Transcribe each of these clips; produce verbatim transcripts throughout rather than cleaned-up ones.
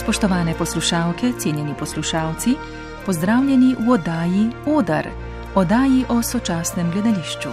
Spoštovane poslušalke, cenjeni poslušalci, pozdravljeni v oddaji Odar, oddaji o sočasnem gledališču.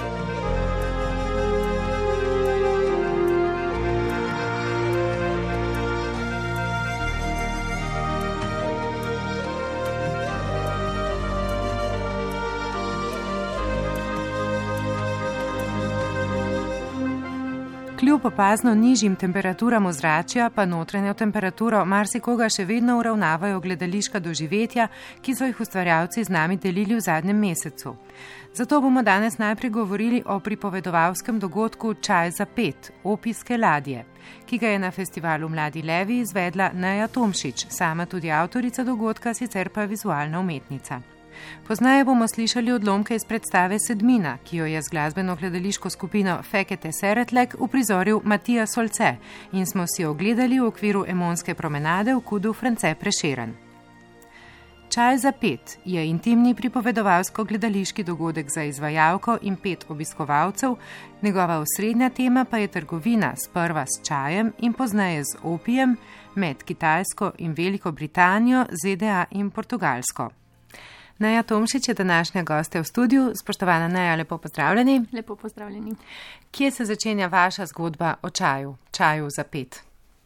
Kljub opazno nižjim temperaturam ozračja pa notranjo temperaturo marsikoga še vedno uravnavajo gledališka doživetja, ki so jih ustvarjalci z nami delili v zadnjem mesecu. Zato bomo danes najprej govorili o pripovedovalskem dogodku Čaj za pet, opijske ladje, ki ga je na festivalu Mladi levi izvedla Neja Tomšič, sama tudi avtorica dogodka, sicer pa vizualna umetnica. Poznaje bomo slišali odlomke iz predstave Sedmina, ki jo je z glasbeno gledališko skupino Fekete Seretlek uprizoril Matija Solce in smo si ogledali v okviru Emonske promenade v Kudu France Prešeren. Čaj za pet je intimni pripovedovalsko-gledališki dogodek za izvajalko in pet obiskovalcev, njegova osrednja tema pa je trgovina sprva s čajem in pozneje z opijem med Kitajsko in Veliko Britanijo, Z D A in Portugalsko. Neja Tomšič je današnja gostja v studiu. Spoštovana Neja, lepo pozdravljeni. Lepo pozdravljeni. Kje se začenja vaša zgodba o čaju, čaju za pet?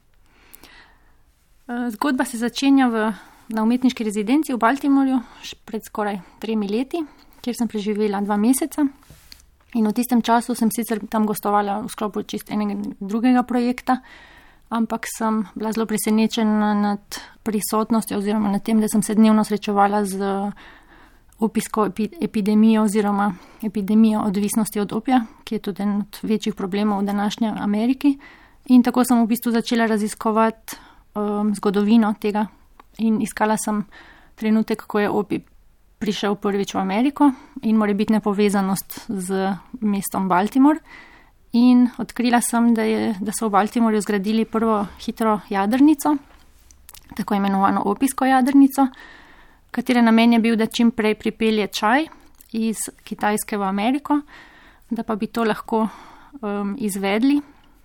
Zgodba se začenja v, na umetniški rezidenci v Baltimorju pred skoraj tremi leti, kjer sem preživela dva meseca. In v tistem času sem sicer tam gostovala v sklopu čist enega drugega projekta, ampak sem bila zelo presenečena nad prisotnostjo oziroma nad tem, da sem se dnevno srečevala z opijsko epidemijo oziroma epidemijo odvisnosti od opija, ki je tudi en od večjih problemov v današnji Ameriki. In tako sem v bistvu začela raziskovati um, zgodovino tega in iskala sem trenutek, ko je opij prišel prvič v Ameriko in morebitne povezanost z mestom Baltimore. In odkrila sem, da, je, da so v Baltimorju zgradili prvo hitro jadrnico, tako imenovano opijsko jadrnico, katere namen je bil, da čim prej pripelje čaj iz Kitajske v Ameriko, da pa bi to lahko um, izvedli.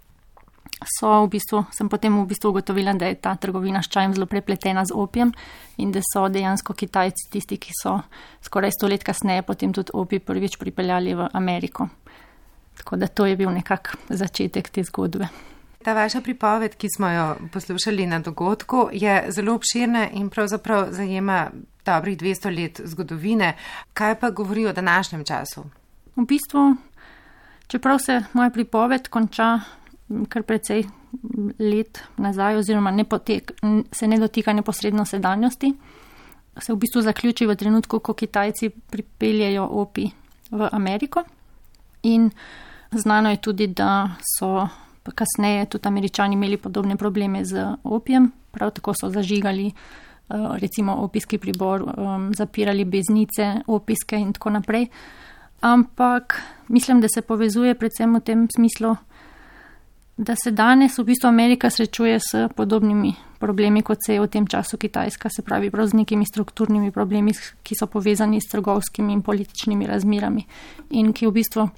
So v bistvu, sem potem v bistvu ugotovila, da je ta trgovina s čajem zelo prepletena z opijem in da so dejansko Kitajci tisti, ki so skoraj sto let kasneje potem tudi opij prvič pripeljali v Ameriko. Tako da to je bil nekak začetek te zgodbe. Ta vaša pripoved, ki smo jo poslušali na dogodku, je zelo obširna in pravzaprav zajema dobrih dvesto let zgodovine. Kaj pa govori o današnjem času? V bistvu, čeprav se moja pripoved konča kar precej let nazaj oziroma ne potek, se ne dotika neposredno sedanjosti, se v bistvu zaključi v trenutku, ko Kitajci pripeljejo opij v Ameriko. In znano je tudi, da so kasneje tudi Američani imeli podobne probleme z opijem, prav tako so zažigali recimo opijski pribor, zapirali beznice, opijske in tako naprej. Ampak mislim, da se povezuje predvsem v tem smislu, da se danes v bistvu Amerika srečuje s podobnimi problemi, kot se je v tem času Kitajska, se pravi prav z nekimi strukturnimi problemi, ki so povezani s trgovskimi in političnimi razmerami in ki v bistvu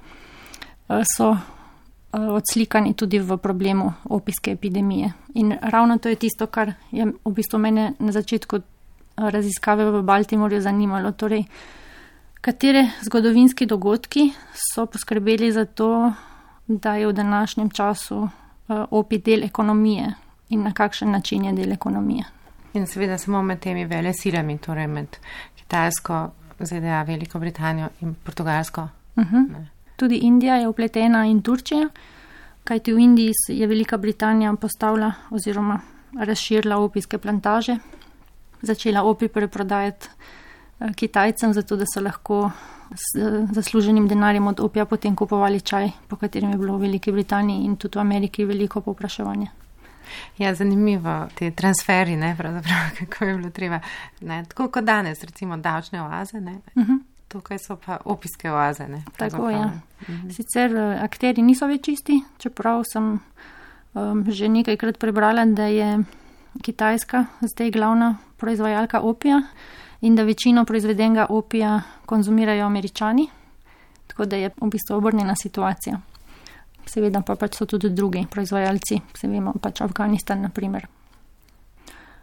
so odslikani tudi v problemu opijske epidemije. In ravno to je tisto, kar je v bistvu mene na začetku raziskave v Baltimorju zanimalo. Torej, katere zgodovinski dogodki so poskrbeli za to, da je v današnjem času opij del ekonomije in na kakšen način je del ekonomije. In seveda samo med temi vele silami, torej med Kitajsko, Z D A, Veliko Britanijo in Portugalsko. Uh-huh. Tudi Indija je vpletena in Turčija, kajti v Indiji je Velika Britanija postavila oziroma razširila opijske plantaže, začela opij preprodajati Kitajcem, zato da so lahko z zasluženim denarjem od opija potem kupovali čaj, po katerem je bilo v Veliki Britaniji in tudi v Ameriki veliko povpraševanje. Ja, zanimivo, te transferi, ne, pravzaprav, kako je bilo treba, ne, tako kot danes, recimo davčne oaze, ne, uh-huh. Tukaj so pa opijske oaze, ne. Tako, ja. Uh-huh. Sicer akteri niso več čisti, čeprav sem um, že nekajkrat prebrala, da je Kitajska zdaj glavna proizvajalka opija in da večino proizvedenega opija konzumirajo Američani, tako da je v bistvu obrnjena situacija. Seveda pa pač so tudi drugi proizvajalci, se vemo, pač Afganistan na primer.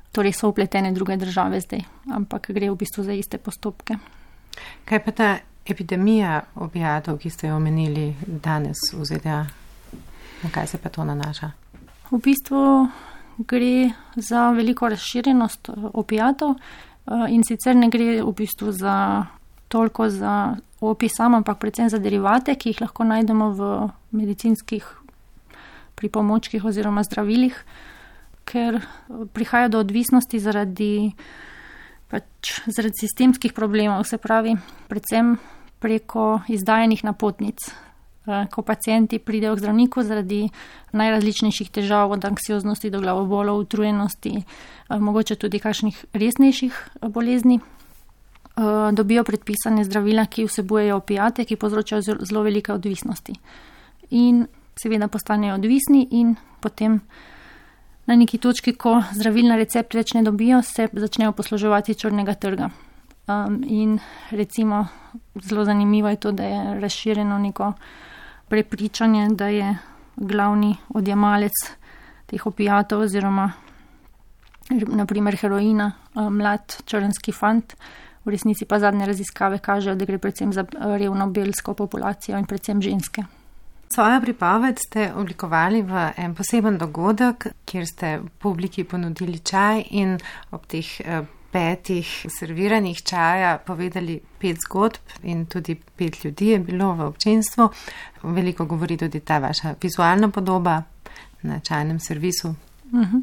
torej so upletene druge države zdaj, ampak gre v bistvu za iste postopke. Kaj pa ta epidemija opiatov, ki ste jo omenili danes v Z D A? Na kaj se pa to nanaša? V bistvu gre za veliko razširjenost opiatov in sicer ne gre v bistvu za toliko za opij sam, ampak predvsem za derivate, ki jih lahko najdemo v medicinskih pripomočkih oziroma zdravilih, ker prihaja do odvisnosti zaradi, pač, zaradi sistemskih problemov, se pravi predvsem preko izdajenih napotnic. Ko pacienti pridejo k zdravniku zaradi najrazličnejših težav, od anksioznosti do glavobolov, utrujenosti, mogoče tudi kakšnih resnejših bolezni, dobijo predpisane zdravila, ki vsebujejo opiate, ki povzročajo zelo velike odvisnosti. In seveda postanejo odvisni in potem na neki točki, ko zdravil na recept več ne dobijo, se začnejo posluževati črnega trga. Um, in recimo zelo zanimivo je to, da je razširjeno neko prepričanje, da je glavni odjemalec teh opiatov oziroma naprimer heroina mlad črnski fant. V resnici pa zadnje raziskave kažejo, da gre predvsem za revno belsko populacijo in predvsem ženske. Svojo pripoved ste oblikovali v en poseben dogodek, kjer ste publiki ponudili čaj in ob teh petih serviranjih čaja povedali pet zgodb in tudi pet ljudi je bilo v občinstvu. Veliko govori tudi ta vaša vizualna podoba na čajnem servisu. Uh-huh.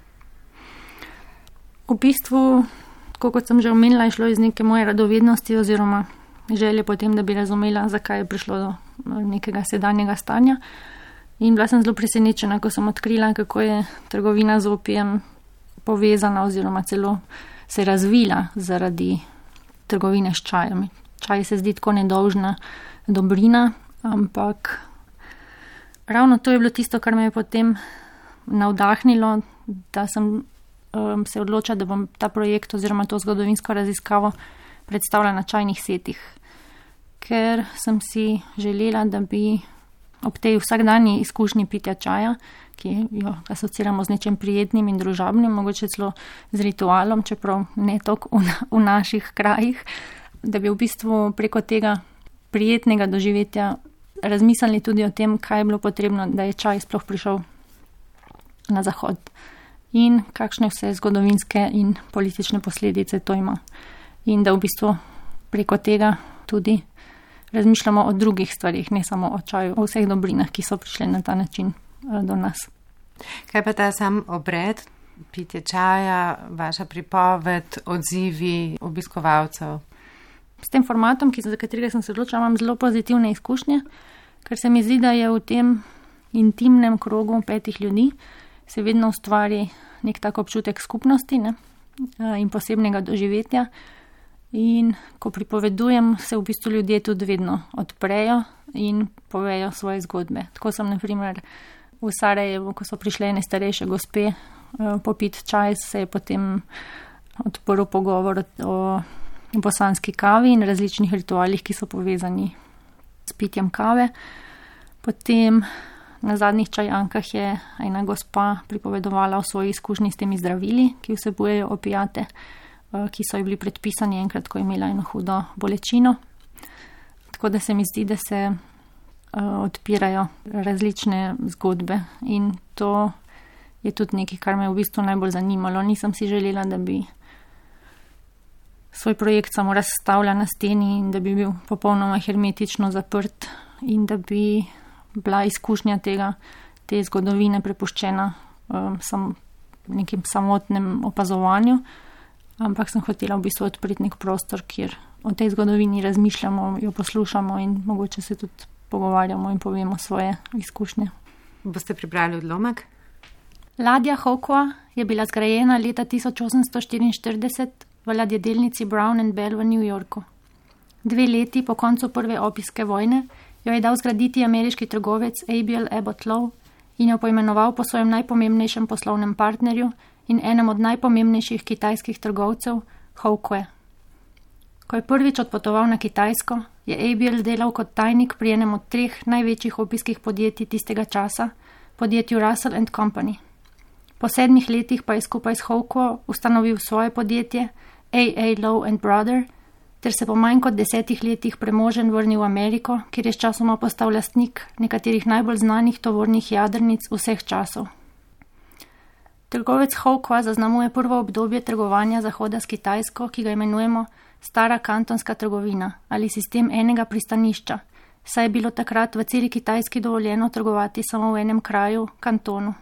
V bistvu, kot sem že omenila, je šlo iz neke moje radovednosti oziroma želje potem, da bi razumela, zakaj je prišlo do nekega sedanjega stanja. In bila sem zelo presenečena, ko sem odkrila, kako je trgovina z opijem povezana oziroma celo se razvila zaradi trgovine s čajem. Čaj se zdi tako nedolžna dobrina, ampak ravno to je bilo tisto, kar me je potem navdahnilo, da sem um, se odločila, da bom ta projekt oziroma to zgodovinsko raziskavo predstavila na čajnih setih. Ker sem si želela, da bi ob tej vsakdanji izkušnji pitja čaja, ki jo asociramo z nečem prijetnim in družabnim, mogoče celo z ritualom, čeprav ne toliko v, na, v naših krajih, da bi v bistvu preko tega prijetnega doživetja razmislili tudi o tem, kaj je bilo potrebno, da je čaj sploh prišel na zahod in kakšne vse zgodovinske in politične posledice to ima. In da v bistvu preko tega tudi razmišljamo o drugih stvarih, ne samo o čaju, o vseh dobrinah, ki so prišle na ta način do nas. Kaj pa ta sam obred, pitje čaja, vaša pripoved, odzivi obiskovalcev? S tem formatom, ki, za katerega sem se odločila, imam zelo pozitivne izkušnje, ker se mi zdi, da je v tem intimnem krogu petih ljudi se vedno ustvari nek tak občutek skupnosti, ne, in posebnega doživetja. In ko pripovedujem, se v bistvu ljudje tudi vedno odprejo in povejo svoje zgodbe. Tako sem, na primer, v Sarajevu, ko so prišle ene starejše gospe popit čaj, se je potem odprl pogovor o bosanski kavi in različnih ritualih, ki so povezani s pitjem kave. Potem na zadnjih čajankah je ena gospa pripovedovala o svoji izkušnji s temi zdravili, ki vsebujejo opiate, ki so ji bili predpisani enkrat, ko je imela eno hudo bolečino. Tako da se mi zdi, da se uh, odpirajo različne zgodbe in to je tudi nekaj, kar me v bistvu najbolj zanimalo. Nisem si želela, da bi svoj projekt samo razstavila na steni in da bi bil popolnoma hermetično zaprt in da bi bila izkušnja tega, te zgodovine prepuščena um, sam, nekim samotnem opazovanju. Ampak sem hotela v bistvu odpreti nek prostor, kjer o tej zgodovini razmišljamo, jo poslušamo in mogoče se tudi pogovarjamo in povemo svoje izkušnje. Boste pripravili odlomek? Ladja Hawkwa je bila zgrajena leta tisoč osemsto štiriinštirideset v ladjedelnici Brown and Bell v New Yorku. Dve leti po koncu prve opijske vojne jo je dal zgraditi ameriški trgovec Abiel Abbott Lowe in jo poimenoval po svojem najpomembnejšem poslovnem partnerju in enem od najpomembnejših kitajskih trgovcev, Hawkwe. Ko je prvič odpotoval na Kitajsko, je Abiel delal kot tajnik pri enem od treh največjih opijskih podjetij tistega časa, podjetju Russell and Company. Po sedmih letih pa je skupaj s Houkuo ustanovil svoje podjetje A A Lowe and Brother, ter se po manj kot desetih letih premožen vrnil v Ameriko, kjer je sčasoma postal lastnik nekaterih najbolj znanih tovornih jadrnic vseh časov. Trgovec Houkuo zaznamuje prvo obdobje trgovanja Zahoda s Kitajsko, ki ga imenujemo stara kantonska trgovina ali sistem enega pristanišča, saj je bilo takrat v celi Kitajski dovoljeno trgovati samo v enem kraju, kantonu.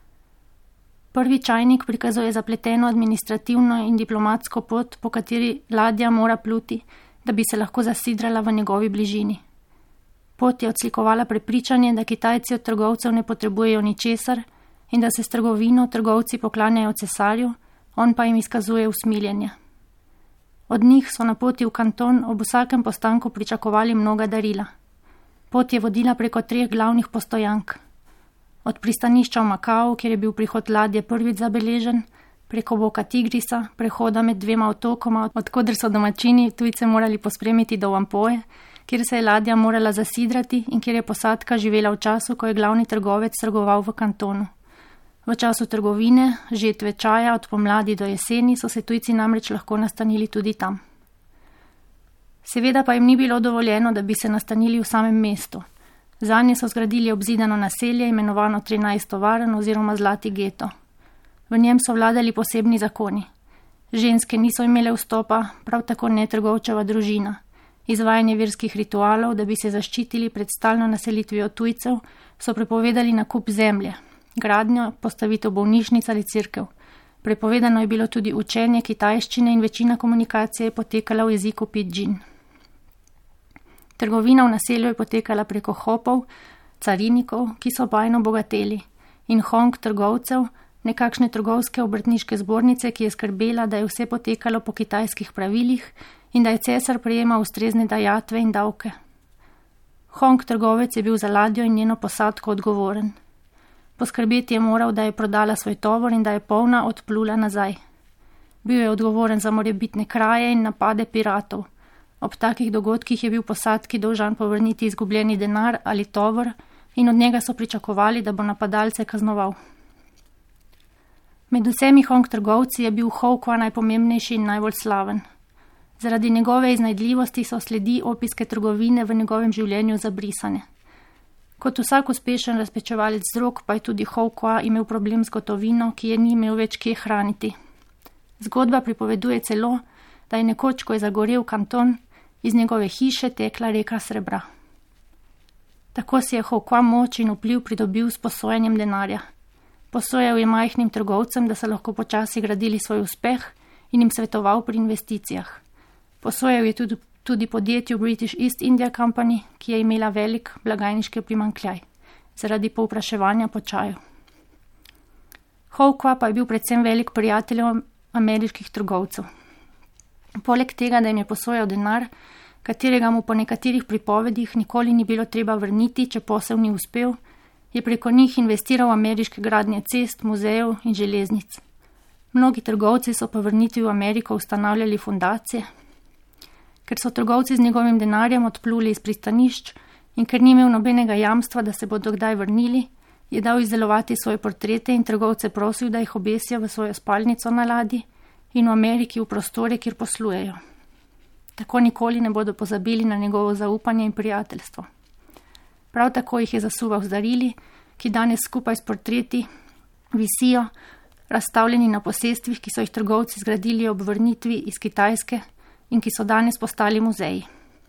Prvi čajnik prikazuje zapleteno administrativno in diplomatsko pot, po kateri ladja mora pluti, da bi se lahko zasidrala v njegovi bližini. Pot je odslikovala prepričanje, da Kitajci od trgovcev ne potrebujejo ničesar in da se s trgovino trgovci poklanjajo cesarju, on pa jim izkazuje usmiljenje. Od njih so na poti v kanton ob vsakem postanku pričakovali mnoga darila. Pot je vodila preko treh glavnih postojank. Od pristanišča v Makau, kjer je bil prihod ladje prvič zabeležen, preko Boka Tigrisa, prehoda med dvema otokoma, odkoder so domačini tujce morali pospremiti do Whampoe, kjer se je ladja morala zasidrati in kjer je posadka živela v času, ko je glavni trgovec trgoval v kantonu. V času trgovine, žetve čaja od pomladi do jeseni, so se tujci namreč lahko nastanili tudi tam. Seveda pa jim ni bilo dovoljeno, da bi se nastanili v samem mestu. Zanje so zgradili obzidano naselje, imenovano trinajst tovarn oziroma Zlati geto. V njem so vladali posebni zakoni. Ženske niso imele vstopa, prav tako ne trgovčeva družina. Izvajanje verskih ritualov, da bi se zaščitili pred stalno naselitvijo tujcev, so prepovedali nakup zemlje, gradnjo, postavitev bolnišnic ali cerkev. Prepovedano je bilo tudi učenje kitajščine in večina komunikacije je potekala v jeziku pidžin. Trgovina v naselju je potekala preko hopov, carinikov, ki so bajno bogateli, in hong trgovcev, nekakšne trgovske obrtniške zbornice, ki je skrbela, da je vse potekalo po kitajskih pravilih in da je cesar prejemal ustrezne dajatve in davke. Hong trgovec je bil za ladjo in njeno posadko odgovoren. Poskrbeti je moral, da je prodala svoj tovor in da je polna odplula nazaj. Bil je odgovoren za morebitne kraje in napade piratov. Ob takih dogodkih je bil posadki dolžan povrniti izgubljeni denar ali tovor in od njega so pričakovali, da bo napadalce kaznoval. Med vsemi hong trgovci je bil Houkuo najpomembnejši in najbolj slaven. Zaradi njegove iznajdljivosti so sledi opijske trgovine v njegovem življenju zabrisane. Kot vsak uspešen razpečevalec drog pa je tudi Houkuo imel problem z gotovino, ki je ni imel več kje hraniti. Zgodba pripoveduje celo, da je nekoč, ko je zagorel kanton, iz njegove hiše tekla reka srebra. Tako si je Houkuo moč in vpliv pridobil s posojanjem denarja. Posojal je majhnim trgovcem, da so lahko počasi gradili svoj uspeh in jim svetoval pri investicijah. Posojal je tudi, tudi podjetju British East India Company, ki je imela velik blagajniški primanjkljaj zaradi povpraševanja po čaju. Houkuo pa je bil predvsem velik prijatelj ameriških trgovcev. Poleg tega, da jim je posojal denar, katerega mu po nekaterih pripovedih nikoli ni bilo treba vrniti, če posel ni uspel, je preko njih investiral v ameriške gradnje cest, muzejev in železnic. Mnogi trgovci so po vrnitvi v Ameriko ustanavljali fundacije. Ker so trgovci z njegovim denarjem odpluli iz pristanišč in ker ni imel nobenega jamstva, da se bodo kdaj vrnili, je dal izdelovati svoje portrete in trgovce prosil, da jih obesijo v svojo spalnico na ladji in v Ameriki v prostore, kjer poslujejo. Tako nikoli ne bodo pozabili na njegovo zaupanje in prijateljstvo. Prav tako jih je zasuval z darili, ki danes skupaj s portreti visijo, razstavljeni na posestvih, ki so jih trgovci zgradili ob vrnitvi iz Kitajske in ki so danes postali muzeji.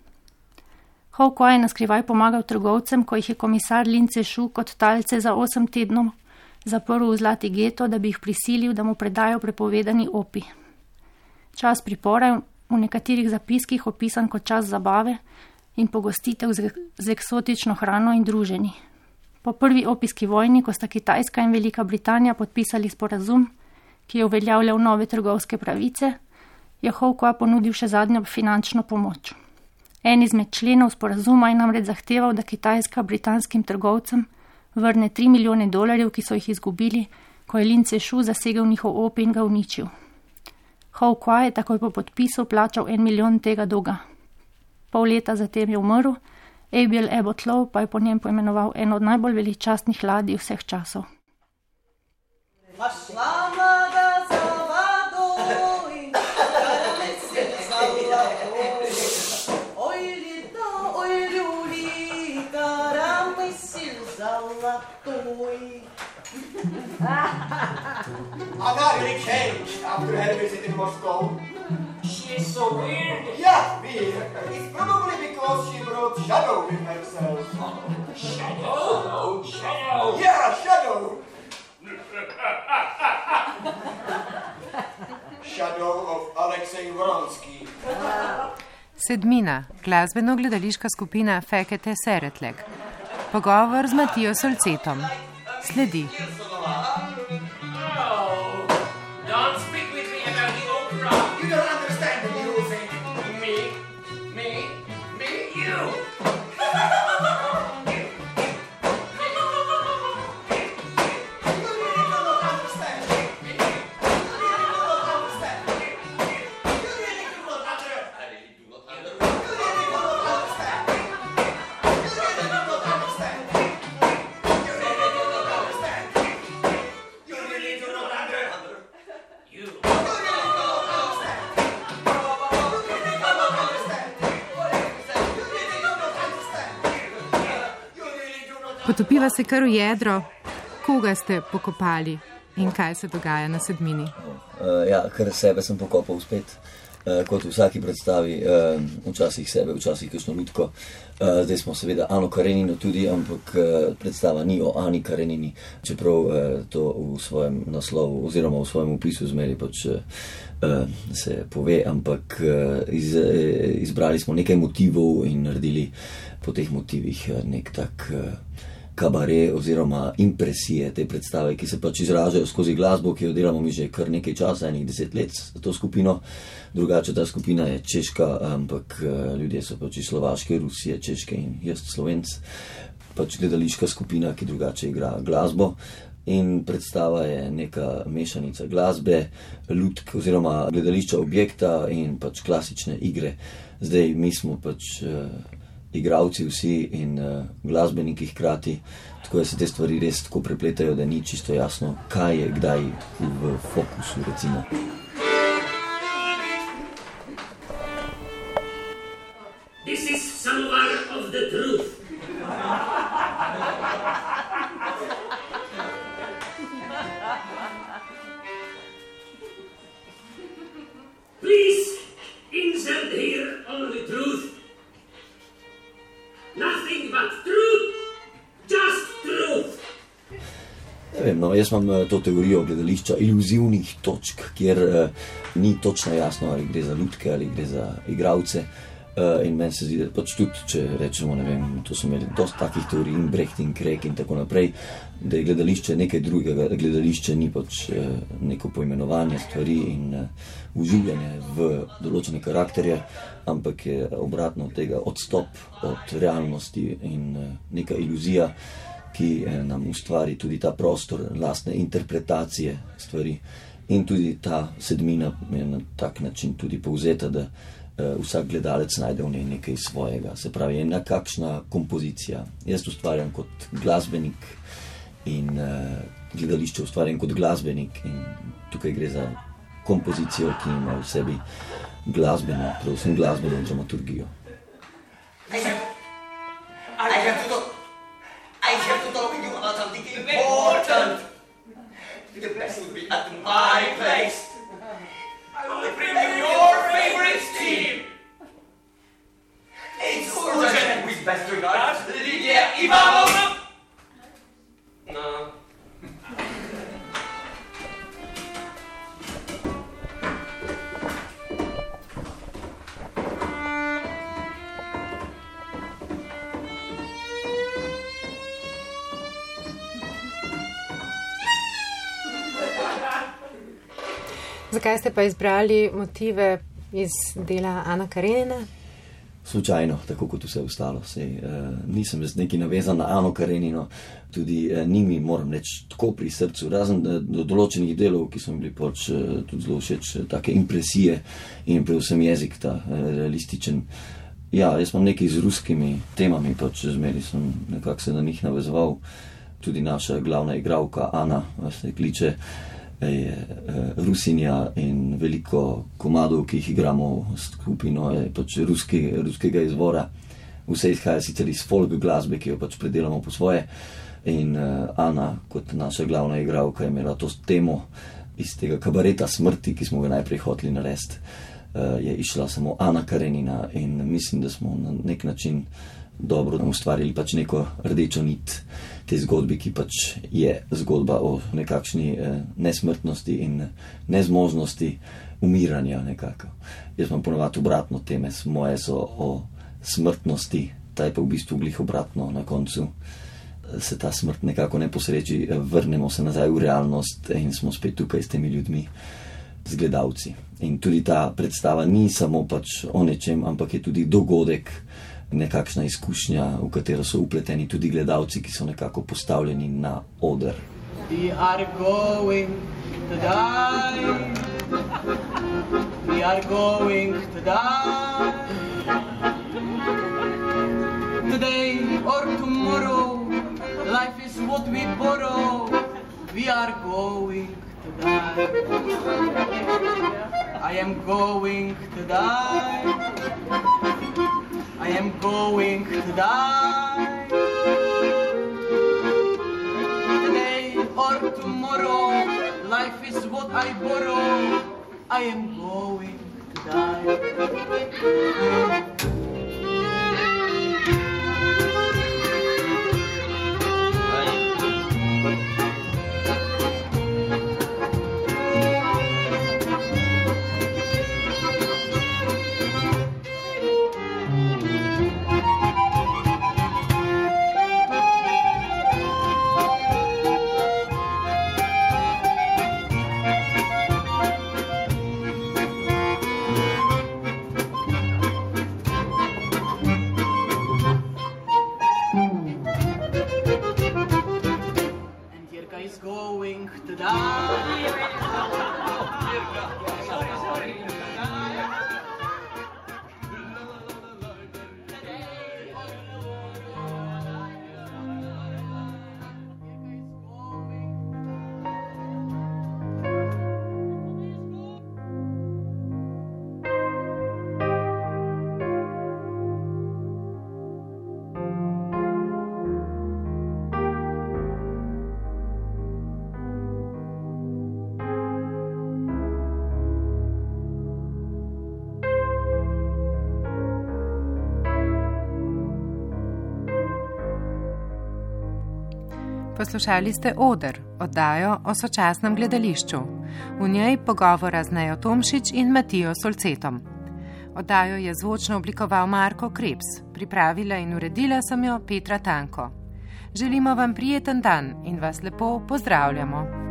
Houkuo je naskrivaj pomagal trgovcem, ko jih je komisar Lin Ce-shu kot talce za osem tednov zaprl v Zlati geto, da bi jih prisilil, da mu predajo prepovedani opij. Čas pripora je v nekaterih zapiskih opisan kot čas zabave in pogostitev z, z eksotično hrano in druženji. Po prvi opijski vojni, ko sta Kitajska in Velika Britanija podpisali sporazum, ki je uveljavljal nove trgovske pravice, je Houkuo ponudil še zadnjo finančno pomoč. En izmed členov sporazuma je namreč zahteval, da Kitajska britanskim trgovcem vrne tri milijone dolarjev, ki so jih izgubili, ko je Lin Ce-shu zasegel njihov opij in ga uničil. Houkuo je takoj po podpisu plačal en milijon tega dolga. Pol leta zatem je umrl, Abiel Abbott Lowe pa je po njem poimenoval eno od najbolj veličastnih ladij vseh časov. Пошла вода за водой, карамель золотой. Ой, лето, ой, люли, карамель золотой. Anna really changed after her visit in Moscow. She is so weird. Yeah, weird. It's probably because she brought Shadow with herself. Shadow? Shadow? Yeah, Shadow. Shadow of Alexei Vronsky. Sedmina, glasbeno-gledališka skupina Fekete Seretlek. Pogovor z Matijo Solcetom. Sledi. Don't speak with me about the opera. You don't understand the music. Me? Me? Me? You! Potopiva se kar v jedro. Koga ste pokopali in kaj se dogaja na Sedmini? Uh, ja, kar sebe sem pokopal spet, uh, kot v vsaki predstavi, uh, včasih sebe, včasih kakšno lutko. Uh, zdaj smo seveda Ano Karenino tudi, ampak uh, predstava ni o Ani Karenini, čeprav uh, to v svojem naslovu oziroma v svojem opisu zmeri pač uh, se pove, ampak uh, iz, izbrali smo nekaj motivov in naredili po teh motivih uh, nek tak uh, kabare oziroma impresije te predstave, ki se pač izražajo skozi glasbo, ki jo delamo mi že kar nekaj časa, enih deset let za to skupino. Drugače ta skupina je češka, ampak ljudje so pač iz Slovaške, Rusije, Češke in jaz Slovenc. Pač gledališka skupina, ki drugače igra glasbo. In predstava je neka mešanica glasbe, lutk oziroma gledališča objekta in pač klasične igre. Zdaj mi smo pač igravci vsi in uh, glasbeniki hkrati, tako da se te stvari res tako prepletajo, da ni čisto jasno, kaj je kdaj v fokusu, recimo. This is samovar of the truth. Please insert here only truth. Nothing but truth, just truth. Ne vem, no, jaz imam to teorijo gledališča iluzivnih točk, kjer uh, ni točno jasno, ali gre za lutke, ali gre za igralce. Uh, in meni se zdi, da pač tudi, če rečemo, ne vem, to so imeli dosti takih teorij, in Brecht in Krek in tako naprej, da je gledališče nekaj drugega, gledališče ni pač uh, neko poimenovanje stvari in uh, uživljanje v določene karakterje, ampak je obratno od tega odstop od realnosti in uh, neka iluzija, ki uh, nam ustvari tudi ta prostor lastne interpretacije stvari. In tudi ta Sedmina je na tak način tudi povzeta, da vsak gledalec najde v njej nekaj svojega. Se pravi, je nekakšna kompozicija. Jaz ustvarjam kot glasbenik in uh, gledališče ustvarjam kot glasbenik in tukaj gre za kompozicijo, ki ima v sebi glasbeno, predvsem glasbeno dramaturgijo. I have, I have to talk, I have to talk with you about something important. The best would be at my place. I will bring you your favorite team. It's urgent. With best regards, Lydia Ivanovna. No. Zakaj ste pa izbrali motive iz dela Ana Karenina? Slučajno, tako kot vse ostalo. Sej, uh, nisem z neki navezan na Ano Karenino, tudi uh, njimi moram reči tako pri srcu, razen uh, do določenih delov, ki so mi bili pač uh, tudi zelo všeč, uh, take impresije in predvsem jezik ta uh, realističen. Ja, jaz imam nekaj z ruskimi temami, pač zmeri sem nekako se na njih navezoval. tudi naša glavna igralka Ana, se kliče, je Rusinja in veliko komadov, ki jih igramo skupino, je pač ruski, ruskega izvora. Vse izhaja sicer iz folk glasbe, ki jo pač predelamo po svoje. In Ana, kot naša glavna igralka, je imela to temo iz tega kabareta smrti, ki smo ga najprej hoteli narediti. Je išla samo Ana Karenina in mislim, da smo na nek način dobro ustvarili pač neko rdečo nit te zgodbi, ki pač je zgodba o nekakšni eh, nesmrtnosti in nezmožnosti umiranja nekako. Jaz imam ponovadi obratno teme, moje so o smrtnosti, ta je pa v bistvu glih obratno, na koncu se ta smrt nekako ne posreči, vrnemo se nazaj v realnost in smo spet tukaj s temi ljudmi, z gledalci. In tudi ta predstava ni samo pač o nečem, ampak je tudi dogodek, nekakšna izkušnja, v katero so upleteni tudi gledalci, ki so nekako postavljeni na oder. We are going to die. We are going to die. Today or tomorrow, life is what we borrow. We are going to die. I am going to die. I am going to die. Today or tomorrow, life is what I borrow. I am going to die. Poslušali ste Oder, oddajo o sočasnem gledališču. V njej pogovora z Nejo Tomšič in Matijo Solcetom. Oddajo je zvočno oblikoval Marko Krebs, pripravila in uredila sem jo Petra Tanko. Želimo vam prijeten dan in vas lepo pozdravljamo.